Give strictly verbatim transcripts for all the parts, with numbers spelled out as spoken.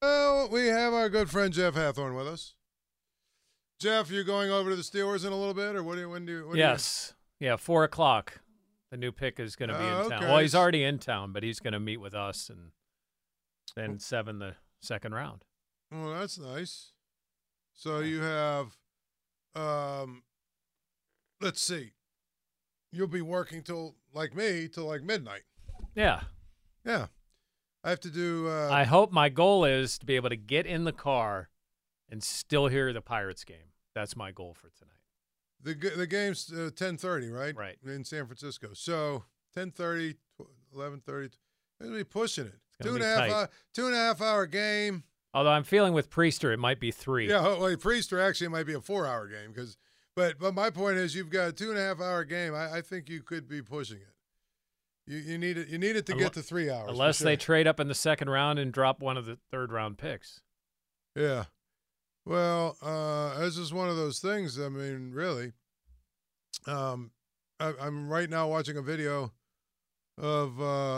Well, we have our good friend Jeff Hathorn with us. Jeff, you going over to the Steelers in a little bit, or what do you? When do you? When yes. Do you... Yeah, four o'clock. The new pick is going to be uh, in town. okay. Well, he's already in town, but he's going to meet with us and then seven the second round. Oh, that's nice. So you have, um, let's see, you'll be working till like me till like midnight. Yeah. Yeah. I have to do. Uh, I hope my goal is to be able to get in the car and still hear the Pirates game. That's my goal for tonight. The the game's uh, ten thirty, right? Right. In San Francisco. So ten thirty, eleven thirty, they're going to be pushing it. Two and, a half hour, two and a half hour game. Although I'm feeling with Priester, it might be three. Yeah, well, Priester actually might be a four-hour game. Cause, but but my point is you've got a two and a half hour game. I, I think you could be pushing it. You you need it, you need it to Unle- get to three hours. Unless sure. they trade up in the second round and drop one of the third-round picks. Yeah. Well, uh, this is one of those things, I mean, really. Um, I, I'm right now watching a video of uh,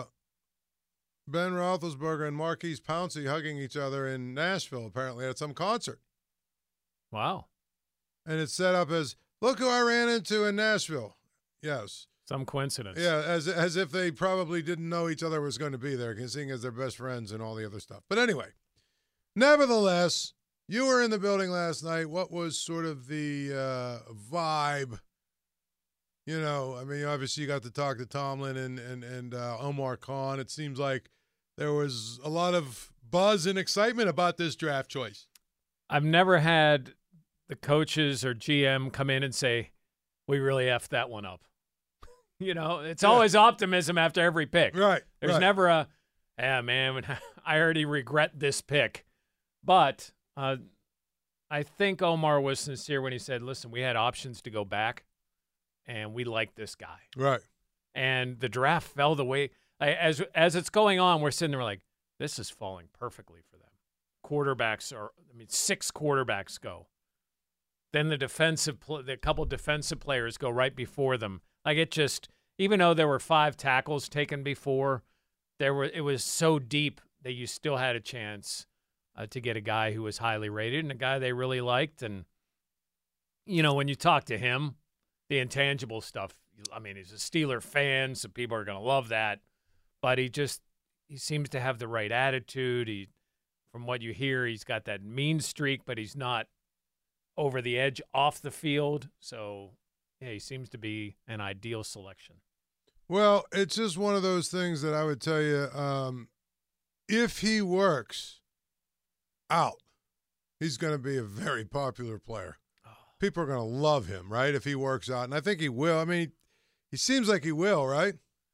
Ben Roethlisberger and Marquise Pouncey hugging each other in Nashville, apparently, at some concert. Wow. And it's set up as, look who I ran into in Nashville. Yes. Some coincidence. Yeah, as as if they probably didn't know each other was going to be there, seeing as they're best friends and all the other stuff. But anyway, nevertheless, you were in the building last night. What was sort of the uh, vibe? You know, I mean, obviously you got to talk to Tomlin and, and, and uh, Omar Khan. It seems like there was a lot of buzz and excitement about this draft choice. I've never had the coaches or G M come in and say, we really effed that one up. You know, it's yeah. always optimism after every pick. Right. There's right. never a, yeah, man, I already regret this pick. But uh, I think Omar was sincere when he said, listen, we had options to go back, and we like this guy. Right. And the draft fell the way – as as it's going on, we're sitting there like, this is falling perfectly for them. Quarterbacks are – I mean, six quarterbacks go. Then the defensive – the couple defensive players go right before them. Like it just – even though there were five tackles taken before, there were it was so deep that you still had a chance uh, to get a guy who was highly rated and a guy they really liked. And, you know, when you talk to him – the intangible stuff, I mean, he's a Steeler fan, so people are going to love that. But he just, he seems to have the right attitude. He, from what you hear, he's got that mean streak, but he's not over the edge off the field. So, yeah, he seems to be an ideal selection. Well, it's just one of those things that I would tell you, um, if he works out, he's going to be a very popular player. People are going to love him, right, if he works out. And I think he will. I mean, he seems like he will, right?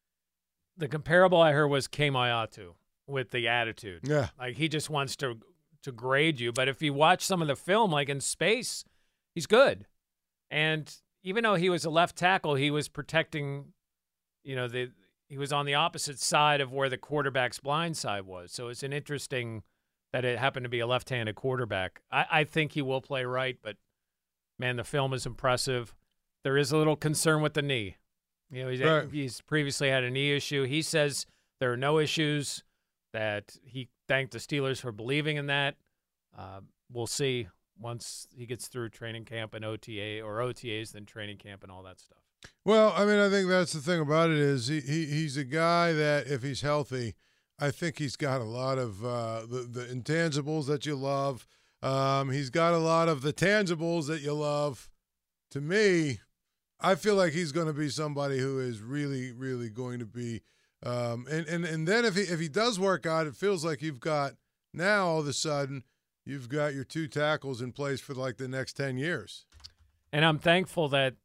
The comparable I heard was Kemayatu with the attitude. Yeah. Like he just wants to to grade you. But if you watch some of the film, like in space, he's good. And even though he was a left tackle, he was protecting, you know, the he was on the opposite side of where the quarterback's blind side was. So it's an interesting that it happened to be a left-handed quarterback. I, I think he will play right, but man, the film is impressive. There is a little concern with the knee. You know, he's, right. he's previously had a knee issue. He says there are no issues, that he thanked the Steelers for believing in that. Uh, we'll see once he gets through training camp and O T A or O T As, then training camp and all that stuff. Well, I mean, I think that's the thing about it is he, he he's a guy that if he's healthy, I think he's got a lot of uh, the, the intangibles that you love. Um, he's got a lot of the tangibles that you love. To me, I feel like he's going to be somebody who is really, really going to be. Um, and, and, and then if he if he does work out, it feels like you've got now all of a sudden you've got your two tackles in place for like the next ten years. And I'm thankful that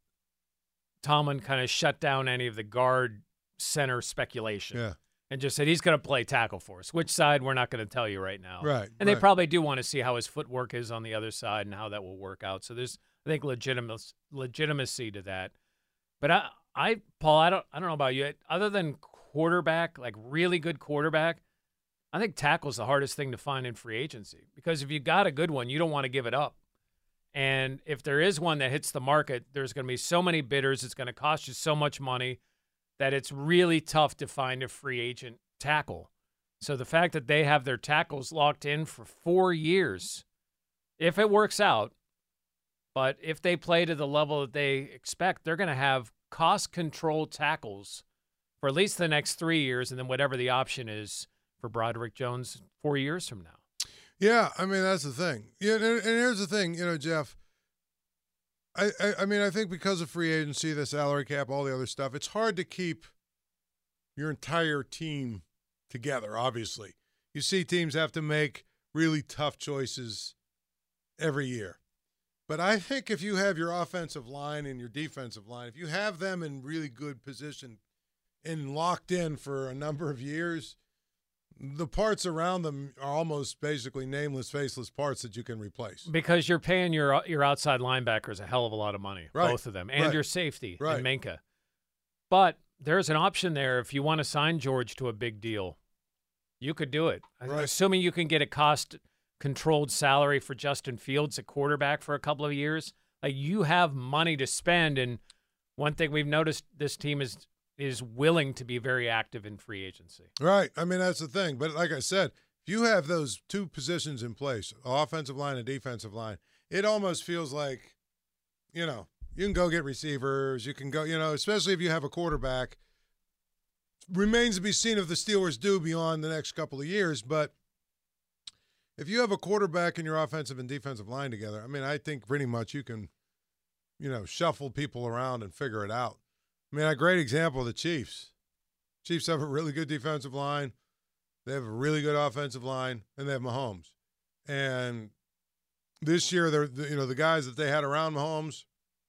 Tomlin kind of shut down any of the guard center speculation. Yeah. And just said he's going to play tackle for us. Which side, we're not going to tell you right now. Right. And right. they probably do want to see how his footwork is on the other side and how that will work out. So there's, I think, legitimacy legitimacy to that. But I, I, Paul, I don't, I don't know about you. Other than quarterback, like really good quarterback, I think tackle's the hardest thing to find in free agency. Because if you got a good one, you don't want to give it up. And if there is one that hits the market, there's going to be so many bidders. It's going to cost you so much money that it's really tough to find a free agent tackle. So the fact that they have their tackles locked in for four years, if it works out, but if they play to the level that they expect, they're going to have cost-controlled tackles for at least the next three years, and then whatever the option is for Broderick Jones four years from now. Yeah, I mean, that's the thing. Yeah, and, and here's the thing, you know, Jeff. I, I, I mean, I think because of free agency, the salary cap, all the other stuff, it's hard to keep your entire team together, obviously. You see teams have to make really tough choices every year. But I think if you have your offensive line and your defensive line, if you have them in really good position and locked in for a number of years, the parts around them are almost basically nameless, faceless parts that you can replace. Because you're paying your your outside linebackers a hell of a lot of money, right. both of them, and right. your safety, right. and Minka. But there's an option there if you want to sign George to a big deal. You could do it. Right. Assuming you can get a cost-controlled salary for Justin Fields at quarterback for a couple of years. Like, you have money to spend, and one thing we've noticed, this team is is willing to be very active in free agency. Right. I mean, that's the thing. But like I said, if you have those two positions in place, offensive line and defensive line, it almost feels like, you know, you can go get receivers. You can go, you know, especially if you have a quarterback. Remains to be seen if the Steelers do beyond the next couple of years. But if you have a quarterback and your offensive and defensive line together, I mean, I think pretty much you can, you know, shuffle people around and figure it out. I mean, a great example of the Chiefs. Chiefs have a really good defensive line. They have a really good offensive line, and they have Mahomes. And this year, they're you know the guys that they had around Mahomes.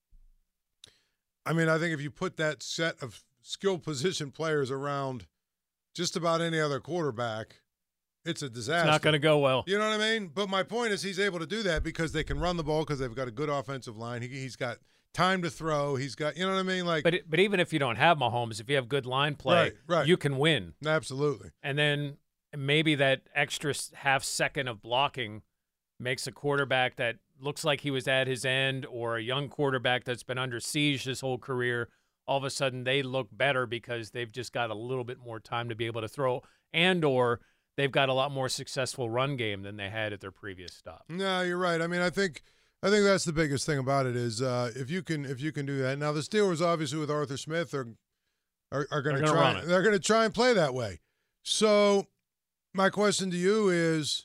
I mean, I think if you put that set of skill position players around just about any other quarterback, it's a disaster. It's not going to go well. You know what I mean? But my point is, he's able to do that because they can run the ball because they've got a good offensive line. He, he's got time to throw. He's got, you know what I mean? Like, but it, but even if you don't have Mahomes, if you have good line play, right, right. you can win. Absolutely. And then maybe that extra half second of blocking makes a quarterback that looks like he was at his end, or a young quarterback that's been under siege his whole career, all of a sudden they look better because they've just got a little bit more time to be able to throw, and or they've got a lot more successful run game than they had at their previous stop. No, you're right. I mean, I think – I think that's the biggest thing about it is uh, if you can if you can do that. Now the Steelers obviously with Arthur Smith are are, are going to try run it. they're going to try and play that way. So my question to you is,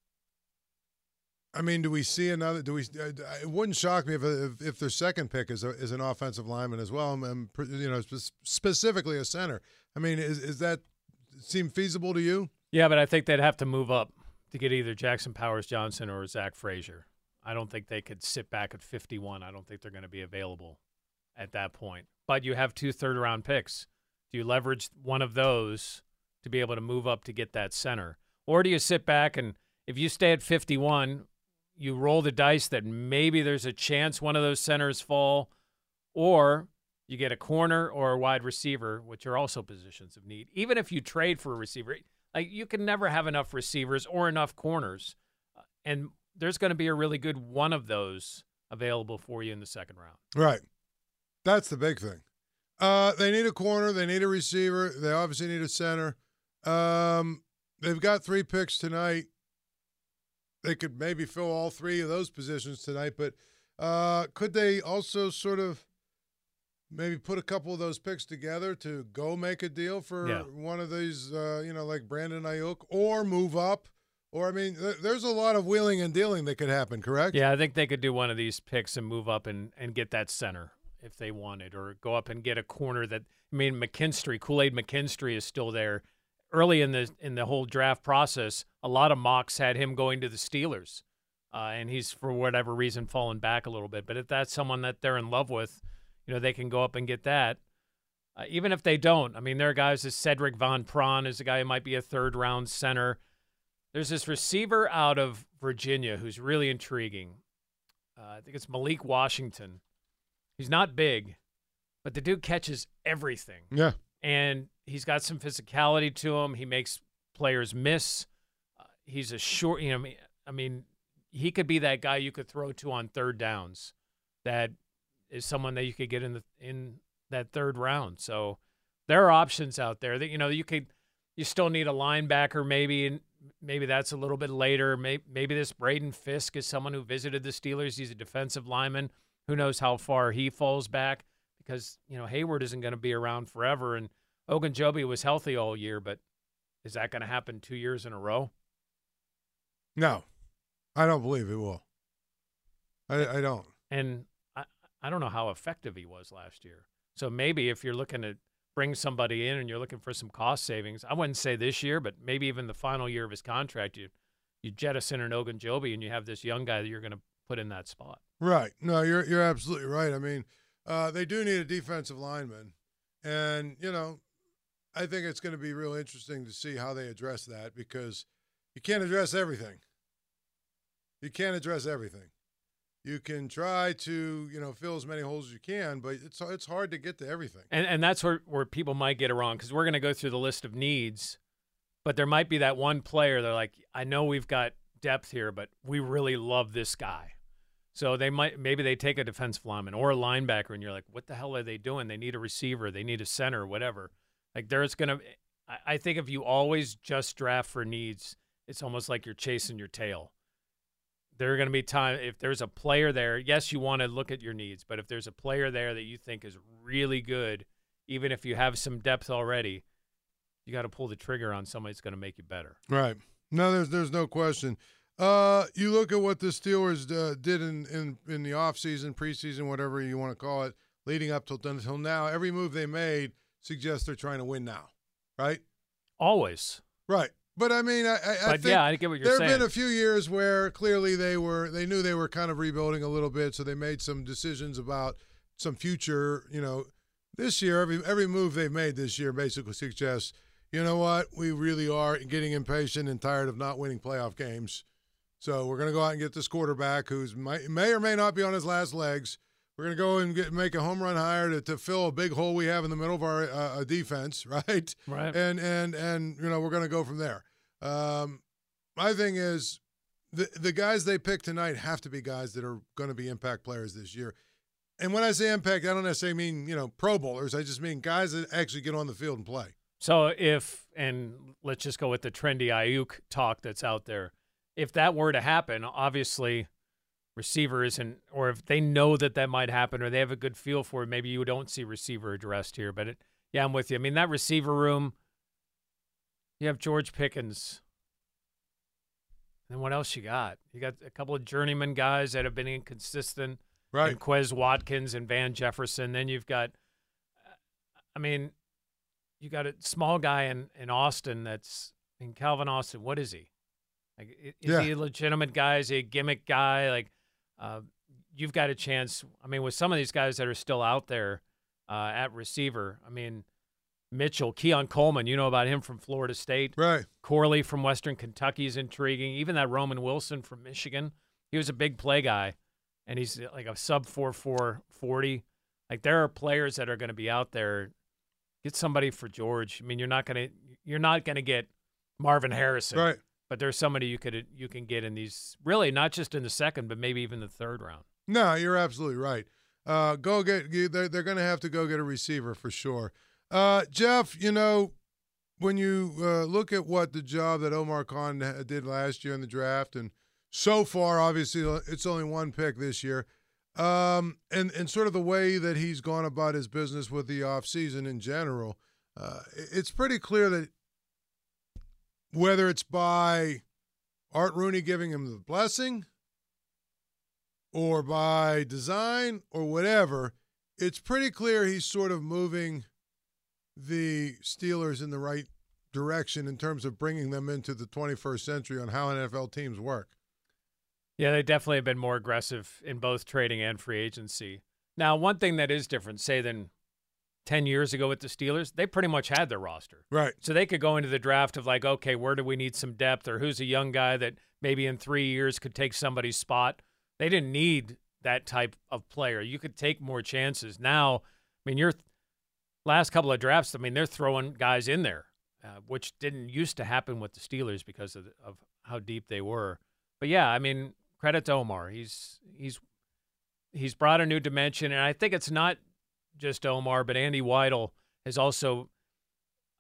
I mean, do we see another? Do we? It wouldn't shock me if if, if their second pick is a, is an offensive lineman as well, and you know specifically a center. I mean, is is that seem feasible to you? Yeah, but I think they'd have to move up to get either Jackson Powers Johnson or Zach Frazier. I don't think they could sit back at fifty-one. I don't think they're going to be available at that point. But you have two third-round picks. Do you leverage one of those to be able to move up to get that center? Or do you sit back and if you stay at fifty-one, you roll the dice that maybe there's a chance one of those centers fall, or you get a corner or a wide receiver, which are also positions of need. Even if you trade for a receiver, like you can never have enough receivers or enough corners. And there's going to be a really good one of those available for you in the second round. Right. That's the big thing. Uh, they need a corner. They need a receiver. They obviously need a center. Um, they've got three picks tonight. They could maybe fill all three of those positions tonight, but uh, could they also sort of maybe put a couple of those picks together to go make a deal for yeah. one of these, uh, you know, like Brandon Ayuk, or move up? Or, I mean, th- there's a lot of wheeling and dealing that could happen, correct? Yeah, I think they could do one of these picks and move up and, and get that center if they wanted, or go up and get a corner that – I mean, McKinstry, Kool-Aid McKinstry is still there. Early in the in the whole draft process, a lot of mocks had him going to the Steelers, uh, and he's, for whatever reason, fallen back a little bit. But if that's someone that they're in love with, you know, they can go up and get that. Uh, even if they don't, I mean, there are guys as Cedric Von Prawn is a guy who might be a third-round center. There's this receiver out of Virginia who's really intriguing. Uh, I think it's Malik Washington. He's not big, but the dude catches everything. Yeah. And he's got some physicality to him. He makes players miss. Uh, he's a short, you know, I mean, he could be that guy you could throw to on third downs. That is someone that you could get in the in that third round. So there are options out there that, you know, you could you still need a linebacker maybe, and maybe that's a little bit later. Maybe, maybe this Braden Fisk is someone who visited the Steelers. He's a defensive lineman. Who knows how far he falls back because, you know, Hayward isn't going to be around forever, and Ogunjobi was healthy all year, but is that going to happen two years in a row? No, I don't believe it will. I, I don't. And I, I don't know how effective he was last year. So maybe if you're looking to bring somebody in and you're looking for some cost savings, I wouldn't say this year, but maybe even the final year of his contract, you you jettison an Ogunjobi and you have this young guy that you're going to put in that spot. Right. No, you're you're absolutely right. I mean, uh, they do need a defensive lineman, and you know, I think it's going to be real interesting to see how they address that because you can't address everything. You can't address everything. You can try to, you know, fill as many holes as you can, but it's it's hard to get to everything. And and that's where, where people might get it wrong because we're going to go through the list of needs, but there might be that one player they're like, I know we've got depth here, but we really love this guy. So they might maybe they take a defensive lineman or a linebacker, and you're like, what the hell are they doing? They need a receiver, they need a center, whatever. Like there's going to – I think if you always just draft for needs, it's almost like you're chasing your tail. There are going to be time if there's a player there, yes, you want to look at your needs, but if there's a player there that you think is really good, even if you have some depth already, you got to pull the trigger on somebody that's going to make you better. Right. No, there's there's no question. Uh, you look at what the Steelers uh, did in, in, in the offseason, preseason, whatever you want to call it, leading up till, until now. Every move they made suggests they're trying to win now, right? Always. Right. But I mean, I, I, but I think yeah, I get what you're there saying. have been a few years where clearly they were they knew they were kind of rebuilding a little bit, so they made some decisions about some future. You know, this year every every move they've made this year basically suggests, you know what, we really are getting impatient and tired of not winning playoff games. So we're going to go out and get this quarterback who's may, may or may not be on his last legs. We're going to go and get, make a home run hire to, to fill a big hole we have in the middle of our uh, defense, right? Right. And, and, and you know, we're going to go from there. Um, my thing is the, the guys they pick tonight have to be guys that are going to be impact players this year. And when I say impact, I don't necessarily mean, you know, Pro Bowlers. I just mean guys that actually get on the field and play. So if, and let's just go with the trendy Ayuk talk that's out there. If that were to happen, obviously receiver isn't, or if they know that that might happen or they have a good feel for it, maybe you don't see receiver addressed here. But, it, yeah, I'm with you. I mean, that receiver room, you have George Pickens. And what else you got? You got a couple of journeyman guys that have been inconsistent. Right. And Quez Watkins and Van Jefferson. Then you've got, I mean, you got a small guy in, in Austin that's, in Calvin Austin, what is he? Like, is yeah. he a legitimate guy? Is he a gimmick guy? Like, uh, you've got a chance. I mean, with some of these guys that are still out there uh, at receiver, I mean, Mitchell, Keon Coleman, you know about him from Florida State. Right. Corley from Western Kentucky is intriguing. Even that Roman Wilson from Michigan, he was a big play guy, and he's like a sub four four forty. Like, there are players that are going to be out there. Get somebody for George. I mean, you're not going to you're not going to get Marvin Harrison. Right. But there's somebody you could you can get in these, really not just in the second, but maybe even the third round. No, you're absolutely right. Uh, go get they're they're going to have to go get a receiver for sure. Uh, Jeff, you know, when you uh, look at what the job that Omar Khan did last year in the draft, and so far, obviously, it's only one pick this year, um, and and sort of the way that he's gone about his business with the offseason in general, uh, it's pretty clear that. Whether it's by Art Rooney giving him the blessing or by design or whatever, it's pretty clear he's sort of moving the Steelers in the right direction in terms of bringing them into the twenty-first century on how N F L teams work. Yeah, they definitely have been more aggressive in both trading and free agency. Now, one thing that is different, say, than ten years ago with the Steelers, they pretty much had their roster. Right. So they could go into the draft of like, okay, where do we need some depth, or who's a young guy that maybe in three years could take somebody's spot. They didn't need that type of player. You could take more chances. Now, I mean, your last couple of drafts, I mean, they're throwing guys in there, uh, which didn't used to happen with the Steelers because of, of how deep they were. But, yeah, I mean, credit to Omar. He's he's he's brought a new dimension, and I think it's not just Omar, but Andy Weidel has also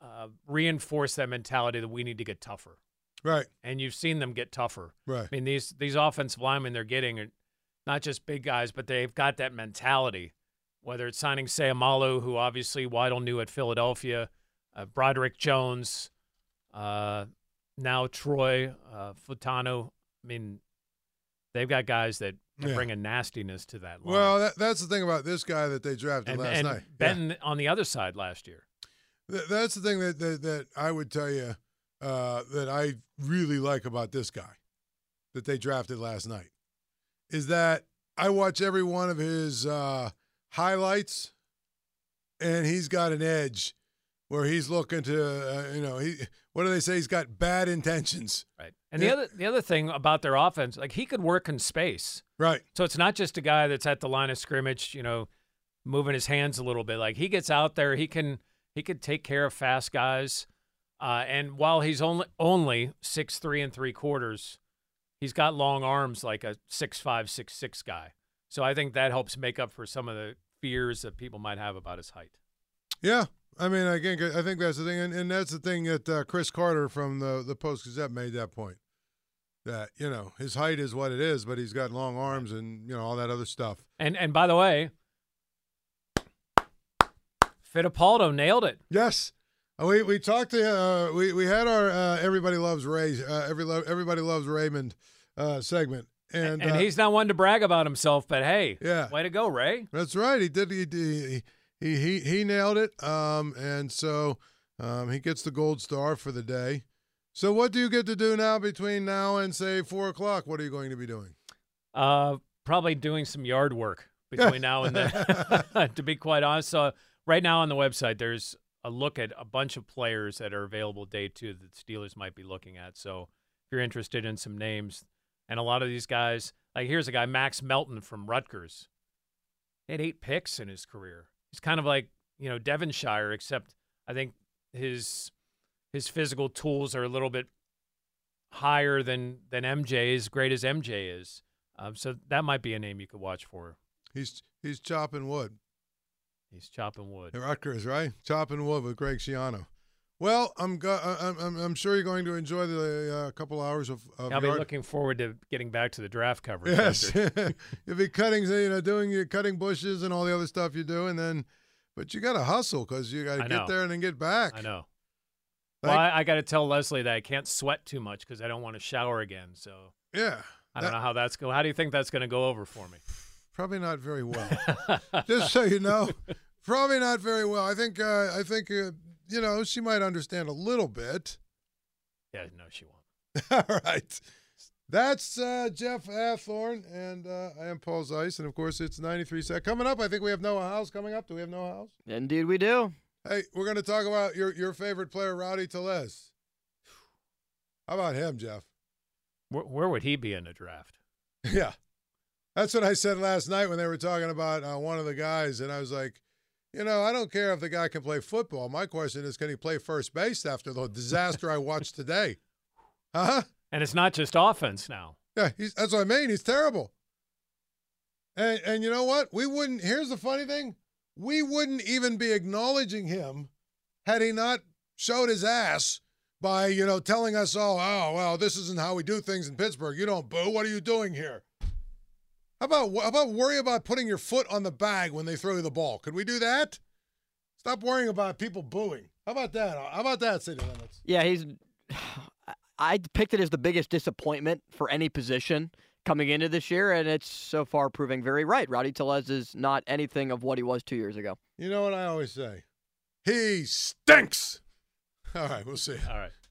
uh, reinforce that mentality that we need to get tougher. Right. And you've seen them get tougher. Right. I mean, these these offensive linemen they're getting are not just big guys, but they've got that mentality. Whether it's signing Sayamalu, who obviously Weidl knew at Philadelphia, uh, Broderick Jones, uh, now Troy uh, Futano. I mean, they've got guys that Yeah. bring a nastiness to that line. Well, that, that's the thing about this guy that they drafted and, last and night. Benton Yeah. on the other side last year. Th- that's the thing that, that, that I would tell you uh, that I really like about this guy that they drafted last night is that I watch every one of his uh, highlights, and he's got an edge where he's looking to, uh, you know, he. What do they say? He's got bad intentions. Right. And Yeah. the other the other thing about their offense, like he could work in space. Right. So it's not just a guy that's at the line of scrimmage, you know, moving his hands a little bit. Like he gets out there, he can he could take care of fast guys. Uh, and while he's only only six three and three quarters, he's got long arms like a six five, six six guy. So I think that helps make up for some of the fears that people might have about his height. Yeah. I mean, again, I think that's the thing, and, and that's the thing that uh, Chris Carter from the the Post Gazette made that point. That you know his height is what it is, but he's got long arms and you know all that other stuff. And and by the way, Fittipaldo nailed it. Yes, Uh, we we talked to uh, we we had our uh, everybody loves Ray uh, every lo- everybody loves Raymond uh, segment, and And uh, he's not one to brag about himself, but hey, Yeah. way to go, Ray. that's right. He did he he he he, he nailed it. Um, and so um, he gets the gold star for the day. So what do you get to do now between now and say four o'clock? What are you going to be doing? Uh, probably doing some yard work between now and then, to be quite honest. So right now on the website, there's a look at a bunch of players that are available day two that the Steelers might be looking at. So if you're interested in some names, and a lot of these guys, like here's a guy, Max Melton from Rutgers. He had eight picks in his career. He's kind of like, you know, Devonshire, except I think his his physical tools are a little bit higher than than M J's, great as M J is. Um, so that might be a name you could watch for. He's he's chopping wood. He's chopping wood. At Rutgers, right? Chopping wood with Greg Schiano. Well, I'm go- I'm, I'm I'm sure you're going to enjoy the uh, couple hours of, of I'll be yard- looking forward to getting back to the draft coverage. Yes, after. you'll be cutting, you know, doing your cutting bushes and all the other stuff you do, and then, but you got to hustle because you got to I get know. there and then get back. I know. Like- well, I, I got to tell Leslie that I can't sweat too much because I don't want to shower again. So Yeah, I don't that- know how that's go. How do you think that's going to go over for me? probably not very well. Just so you know, probably not very well. I think uh, I think uh, you know she might understand a little bit. Yeah, no, she won't. All right. That's uh, Jeff Athorn, and uh, I am Paul Zeiss, and of course it's ninety-three sec. Coming up, I think we have Noah House coming up. Do we have Noah House? Indeed, we do. Hey, we're going to talk about your, your favorite player, Rowdy Tellez. How about him, Jeff? Where, where would he be in the draft? Yeah. That's what I said last night when they were talking about uh, one of the guys, and I was like, you know, I don't care if the guy can play football. My question is, can he play first base after the disaster I watched today? Huh? And it's not just offense now. Yeah, he's, that's what I mean. He's terrible. And and you know what? We wouldn't. Here's the funny thing: we wouldn't even be acknowledging him had he not showed his ass by you know telling us all, oh well, this isn't how we do things in Pittsburgh. You don't boo. What are you doing here? How about how about worry about putting your foot on the bag when they throw you the ball? Could we do that? Stop worrying about people booing. How about that? How about that, City Limits? Yeah, he's. I picked it as the biggest disappointment for any position coming into this year, and it's so far proving very right. Rowdy Tellez is not anything of what he was two years ago. You know what I always say? He stinks. All right, we'll see. All right.